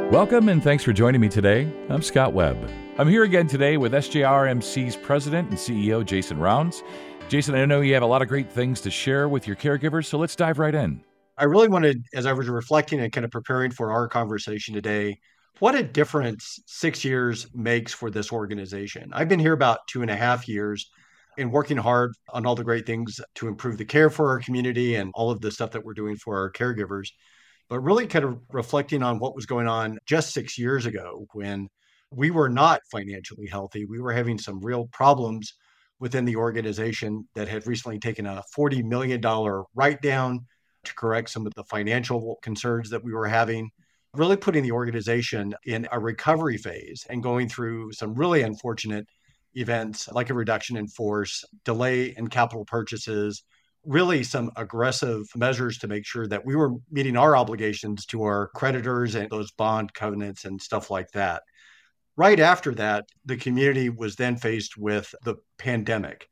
Welcome and thanks for joining me today. I'm Scott Webb. I'm here again today with SJRMC's President and CEO, Jason Rounds. Jason, I know you have a lot of great things to share with your caregivers, so let's dive right in. I really wanted, as I was reflecting and kind of preparing for our conversation today, what a difference 6 years makes for this organization. I've been here about 2.5 years and working hard on all the great things to improve the care for our community and all of the stuff that we're doing for our caregivers. But really kind of reflecting on what was going on just 6 years ago when we were not financially healthy. We were having some real problems within the organization that had recently taken a $40 million write down to correct some of the financial concerns that we were having, really putting the organization in a recovery phase and going through some really unfortunate events like a reduction in force, delay in capital purchases, really some aggressive measures to make sure that we were meeting our obligations to our creditors and those bond covenants and stuff like that. Right after that, the community was then faced with the pandemic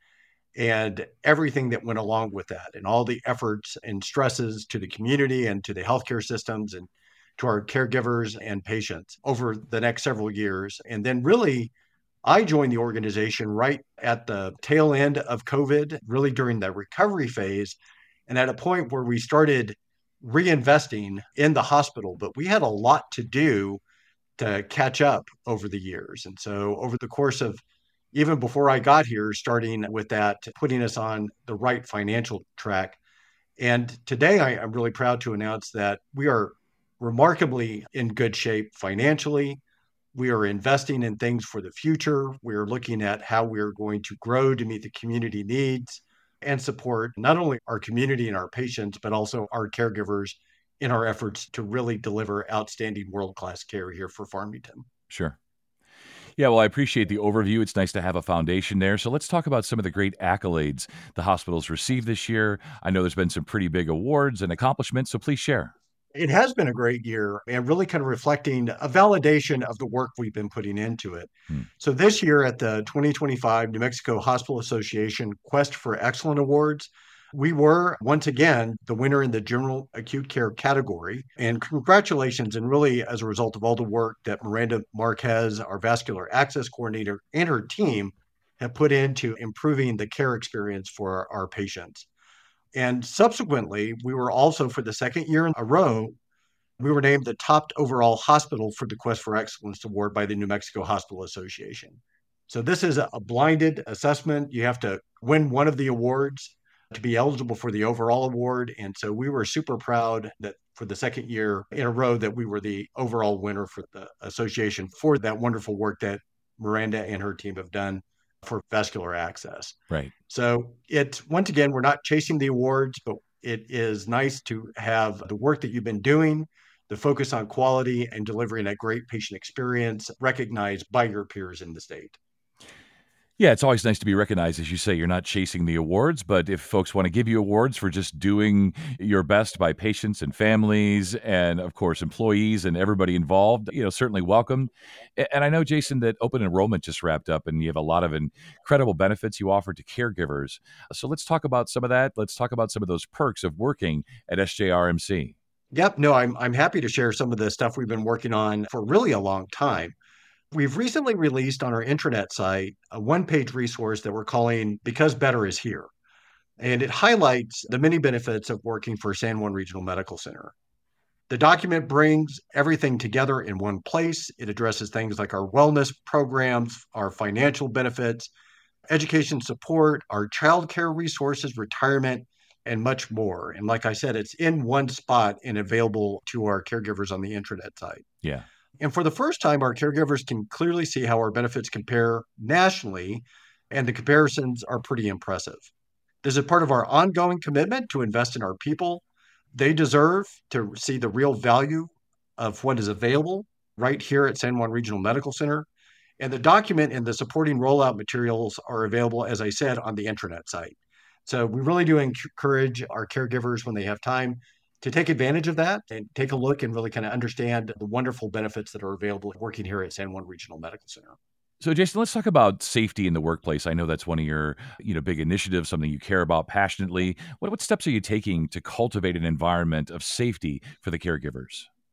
and everything that went along with that, and all the efforts and stresses to the community and to the healthcare systems and to our caregivers and patients over the next several years. And then, really, I joined the organization right at the tail end of COVID, really during the recovery phase, and at a point where we started reinvesting in the hospital. But we had a lot to do to catch up over the years. And so, over the course of even before I got here, starting with that, putting us on the right financial track. And today I'm really proud to announce that we are remarkably in good shape financially. We are investing in things for the future. We are looking at how we are going to grow to meet the community needs and support not only our community and our patients, but also our caregivers in our efforts to really deliver outstanding world-class care here for Farmington. Sure. Yeah, well, I appreciate the overview. It's nice to have a foundation there. So let's talk about some of the great accolades the hospital's received this year. I know there's been some pretty big awards and accomplishments, so please share. It has been a great year and really kind of reflecting a validation of the work we've been putting into it. Hmm. So this year at the 2025 New Mexico Hospital Association Quest for Excellence Awards, we were once again the winner in the general acute care category. And congratulations, and really as a result of all the work that Miranda Marquez, our vascular access coordinator, and her team have put into improving the care experience for our patients. And subsequently, we were also, for the second year in a row, we were named the top overall hospital for the Quest for Excellence Award by the New Mexico Hospital Association. So this is a blinded assessment. You have to win one of the awards to be eligible for the overall award. And so we were super proud that for the second year in a row that we were the overall winner for the association for that wonderful work that Miranda and her team have done for vascular access. Right. So it's, once again, we're not chasing the awards, but it is nice to have the work that you've been doing, the focus on quality and delivering a great patient experience recognized by your peers in the state. Yeah, it's always nice to be recognized. As you say, you're not chasing the awards, but if folks want to give you awards for just doing your best by patients and families and, of course, employees and everybody involved, certainly welcome. And I know, Jason, that open enrollment just wrapped up and you have a lot of incredible benefits you offer to caregivers. So let's talk about some of that. Let's talk about some of those perks of working at SJRMC. Yep. No, I'm happy to share some of the stuff we've been working on for really a long time. We've recently released on our intranet site a one-page resource that we're calling Because Better is Here. And it highlights the many benefits of working for San Juan Regional Medical Center. The document brings everything together in one place. It addresses things like our wellness programs, our financial benefits, education support, our childcare resources, retirement, and much more. And like I said, it's in one spot and available to our caregivers on the intranet site. Yeah. And for the first time, our caregivers can clearly see how our benefits compare nationally, and the comparisons are pretty impressive. This is part of our ongoing commitment to invest in our people. They deserve to see the real value of what is available right here at San Juan Regional Medical Center. And the document and the supporting rollout materials are available, as I said, on the intranet site. So we really do encourage our caregivers when they have time to take advantage of that and take a look and really kind of understand the wonderful benefits that are available working here at San Juan Regional Medical Center. So, Jason, let's talk about safety in the workplace. I know that's one of your, big initiatives, something you care about passionately. What steps are you taking to cultivate an environment of safety for the caregivers?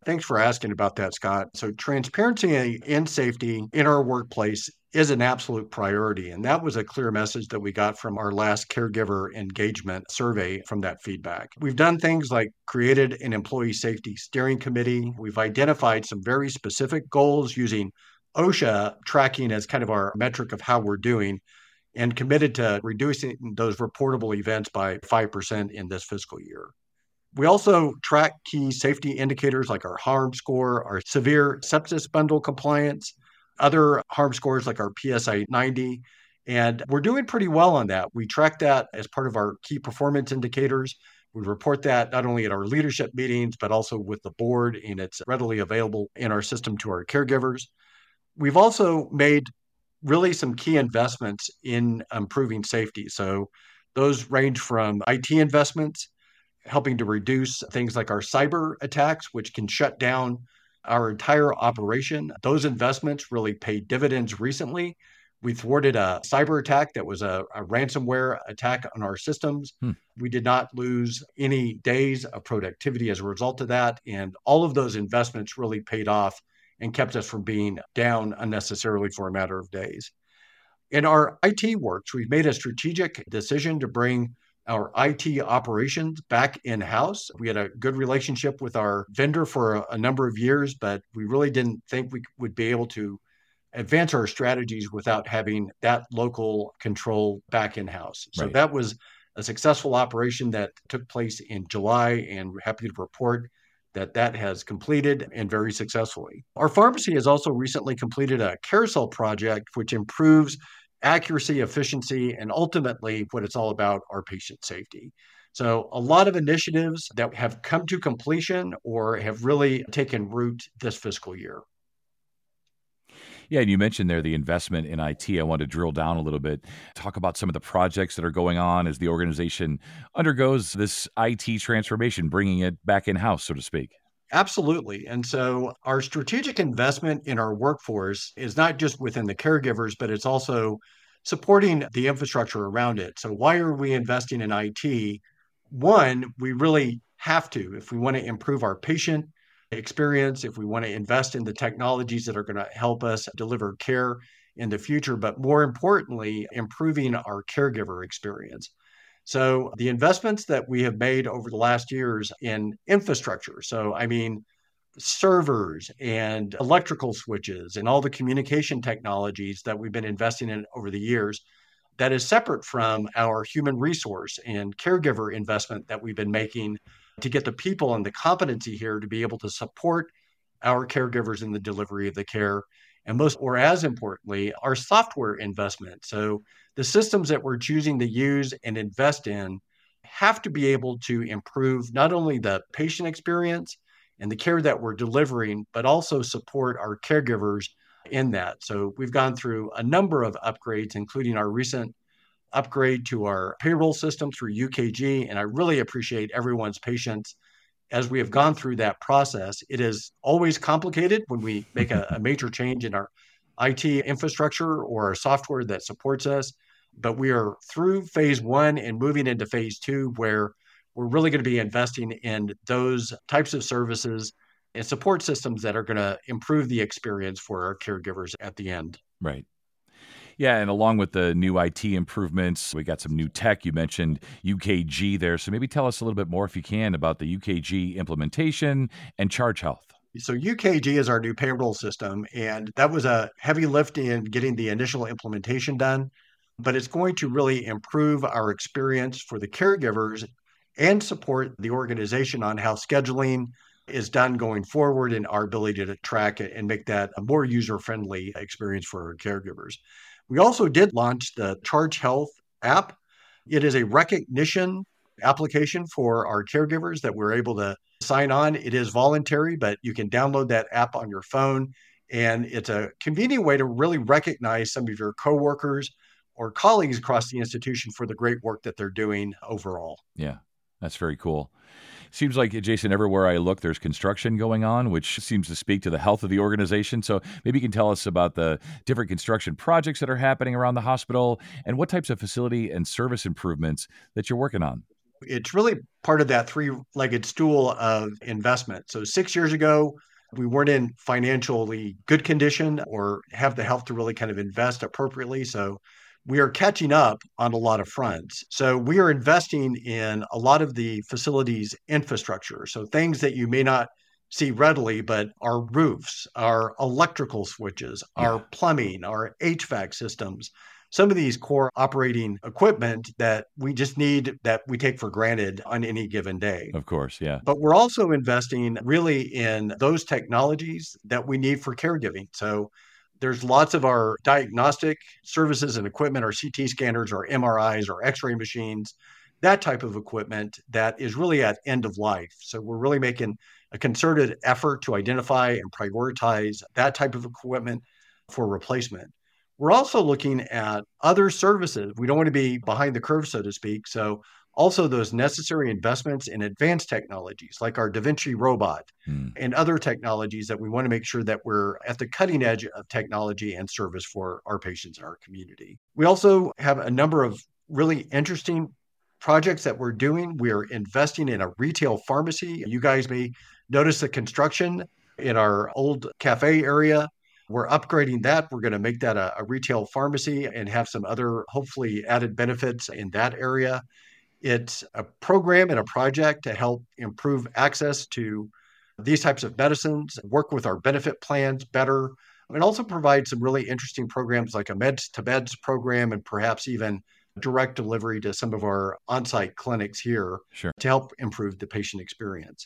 Thanks for asking about that, Scott. So, transparency and safety in our workplace is an absolute priority. And that was a clear message that we got from our last caregiver engagement survey from that feedback. We've done things like created an employee safety steering committee. We've identified some very specific goals using OSHA tracking as kind of our metric of how we're doing and committed to reducing those reportable events by 5% in this fiscal year. We also track key safety indicators like our harm score, our severe sepsis bundle compliance, other harm scores like our PSI 90. And we're doing pretty well on that. We track that as part of our key performance indicators. We report that not only at our leadership meetings, but also with the board, and it's readily available in our system to our caregivers. We've also made really some key investments in improving safety. So those range from IT investments, helping to reduce things like our cyber attacks, which can shut down our entire operation. Those investments really paid dividends recently. We thwarted a cyber attack that was a ransomware attack on our systems. Hmm. We did not lose any days of productivity as a result of that. And all of those investments really paid off and kept us from being down unnecessarily for a matter of days. In our IT works, we've made a strategic decision to bring our IT operations back in-house. We had a good relationship with our vendor for a number of years, but we really didn't think we would be able to advance our strategies without having that local control back in-house. So Right. that was a successful operation that took place in July, and we're happy to report that that has completed and very successfully. Our pharmacy has also recently completed a carousel project, which improves accuracy, efficiency, and ultimately what it's all about, our patient safety. So, a lot of initiatives that have come to completion or have really taken root this fiscal year. Yeah, and you mentioned there the investment in IT. I want to drill down a little bit, talk about some of the projects that are going on as the organization undergoes this IT transformation, bringing it back in-house, so to speak. Absolutely. And so, our strategic investment in our workforce is not just within the caregivers, but it's also supporting the infrastructure around it. So, why are we investing in IT? One, we really have to if we want to improve our patient experience, if we want to invest in the technologies that are going to help us deliver care in the future, but more importantly, improving our caregiver experience. So, the investments that we have made over the last years in infrastructure, so I mean, servers and electrical switches and all the communication technologies that we've been investing in over the years, that is separate from our human resource and caregiver investment that we've been making to get the people and the competency here to be able to support our caregivers in the delivery of the care. And most, or as importantly, our software investment. So the systems that we're choosing to use and invest in have to be able to improve not only the patient experience and the care that we're delivering, but also support our caregivers in that. So we've gone through a number of upgrades, including our recent upgrade to our payroll system through UKG. And I really appreciate everyone's patience as we have gone through that process. It is always complicated when we make a major change in our IT infrastructure or our software that supports us. But we are through phase one and moving into phase two, where we're really going to be investing in those types of services and support systems that are going to improve the experience for our caregivers at the end. Right. Yeah, and along with the new IT improvements, we got some new tech. You mentioned UKG there. So maybe tell us a little bit more, if you can, about the UKG implementation and Charge Health. So UKG is our new payroll system, and that was a heavy lift in getting the initial implementation done, but it's going to really improve our experience for the caregivers and support the organization on how scheduling is done going forward and our ability to track it and make that a more user-friendly experience for our caregivers. We also did launch the Charge Health app. It is a recognition application for our caregivers that we're able to sign on. It is voluntary, but you can download that app on your phone. And it's a convenient way to really recognize some of your coworkers or colleagues across the institution for the great work that they're doing overall. Yeah, that's very cool. Seems like, Jason, everywhere I look, there's construction going on, which seems to speak to the health of the organization. So maybe you can tell us about the different construction projects that are happening around the hospital and what types of facility and service improvements that you're working on. It's really part of that three-legged stool of investment. So 6 years ago, we weren't in financially good condition or have the health to really kind of invest appropriately. So we are catching up on a lot of fronts. So we are investing in a lot of the facilities infrastructure. So things that you may not see readily, but our roofs, our electrical switches, our Yeah, plumbing, our HVAC systems, some of these core operating equipment that we just need that we take for granted on any given day. of course. Yeah. But we're also investing really in those technologies that we need for caregiving. So there's lots of our diagnostic services and equipment, our CT scanners, our MRIs, our X-ray machines, that type of equipment that is really at end of life. So we're really making a concerted effort to identify and prioritize that type of equipment for replacement. We're also looking at other services. We don't want to be behind the curve, so to speak. So also those necessary investments in advanced technologies like our Da Vinci robot Hmm. and other technologies that we want to make sure that we're at the cutting edge of technology and service for our patients and our community. We also have a number of really interesting projects that we're doing. We're investing in a retail pharmacy. You guys may notice the construction in our old cafe area. We're upgrading that. We're going to make that a retail pharmacy and have some other, hopefully, added benefits in that area. It's a program and a project to help improve access to these types of medicines, work with our benefit plans better, and also provide some really interesting programs like a meds to beds program and perhaps even direct delivery to some of our on-site clinics here Sure. to help improve the patient experience.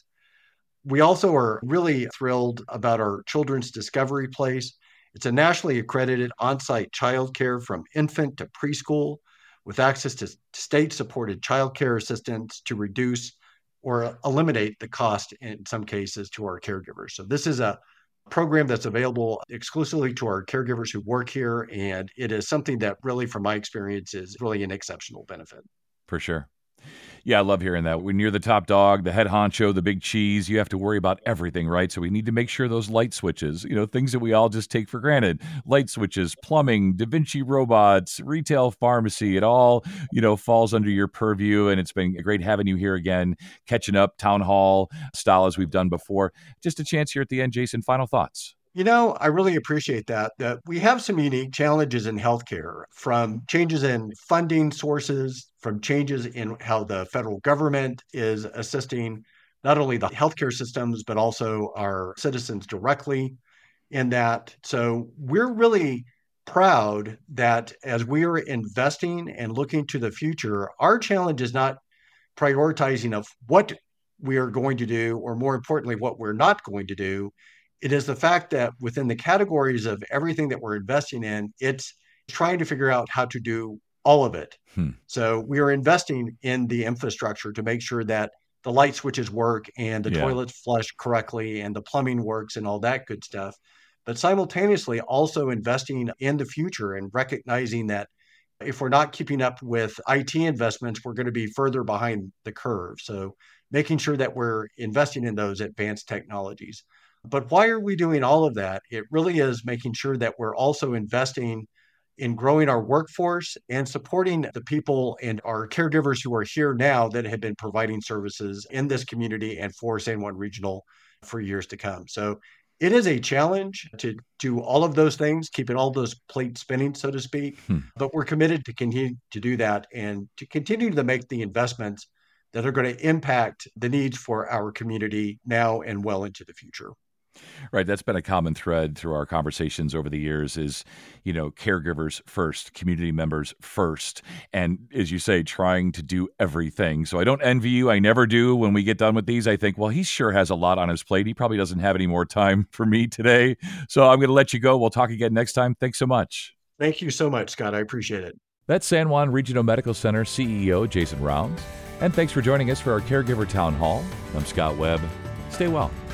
We also are really thrilled about our Children's Discovery Place. It's a nationally accredited on-site childcare from infant to preschool with access to state-supported childcare assistance to reduce or eliminate the cost in some cases to our caregivers. So this is a program that's available exclusively to our caregivers who work here, and it is something that really, from my experience, is really an exceptional benefit. For sure. Yeah, I love hearing that. When you're the top dog, the head honcho, the big cheese, you have to worry about everything, right? So we need to make sure those light switches, things that we all just take for granted, light switches, plumbing, Da Vinci robots, retail pharmacy, it all, falls under your purview. And it's been great having you here again, catching up, town hall style as we've done before. Just a chance here at the end, Jason, final thoughts. I really appreciate that we have some unique challenges in healthcare from changes in funding sources, from changes in how the federal government is assisting not only the healthcare systems, but also our citizens directly in that. So we're really proud that as we are investing and looking to the future, our challenge is not prioritizing of what we are going to do, or more importantly, what we're not going to do. It is the fact that within the categories of everything that we're investing in, it's trying to figure out how to do all of it. Hmm. So we are investing in the infrastructure to make sure that the light switches work and the Yeah. toilets flush correctly and the plumbing works and all that good stuff. But simultaneously also investing in the future and recognizing that if we're not keeping up with IT investments, we're going to be further behind the curve. So making sure that we're investing in those advanced technologies. But why are we doing all of that? It really is making sure that we're also investing in growing our workforce and supporting the people and our caregivers who are here now that have been providing services in this community and for San Juan Regional for years to come. So it is a challenge to do all of those things, keeping all those plates spinning, so to speak. Hmm. But we're committed to continue to do that and to continue to make the investments that are going to impact the needs for our community now and well into the future. Right. That's been a common thread through our conversations over the years is, caregivers first, community members first. And as you say, trying to do everything. So I don't envy you. I never do. When we get done with these, I think, well, he sure has a lot on his plate. He probably doesn't have any more time for me today. So I'm going to let you go. We'll talk again next time. Thanks so much. Thank you so much, Scott. I appreciate it. That's San Juan Regional Medical Center CEO Jason Rounds. And thanks for joining us for our Caregiver Town Hall. I'm Scott Webb. Stay well.